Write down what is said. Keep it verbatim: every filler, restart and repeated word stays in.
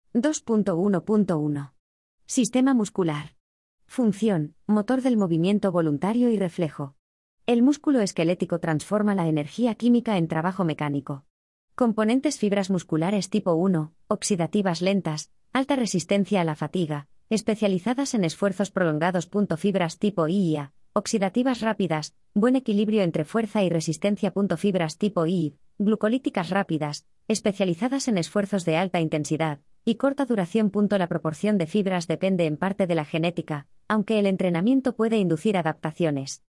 dos punto uno punto uno. Sistema muscular. Función: motor del movimiento voluntario y reflejo. El músculo esquelético transforma la energía química en trabajo mecánico. Componentes: fibras musculares tipo uno, oxidativas lentas, alta resistencia a la fatiga, especializadas en esfuerzos prolongados. Fibras tipo I I A, oxidativas rápidas, buen equilibrio entre fuerza y resistencia. Fibras tipo I I, glucolíticas rápidas, especializadas en esfuerzos de alta intensidad y corta duración. La proporción de fibras depende en parte de la genética, aunque el entrenamiento puede inducir adaptaciones.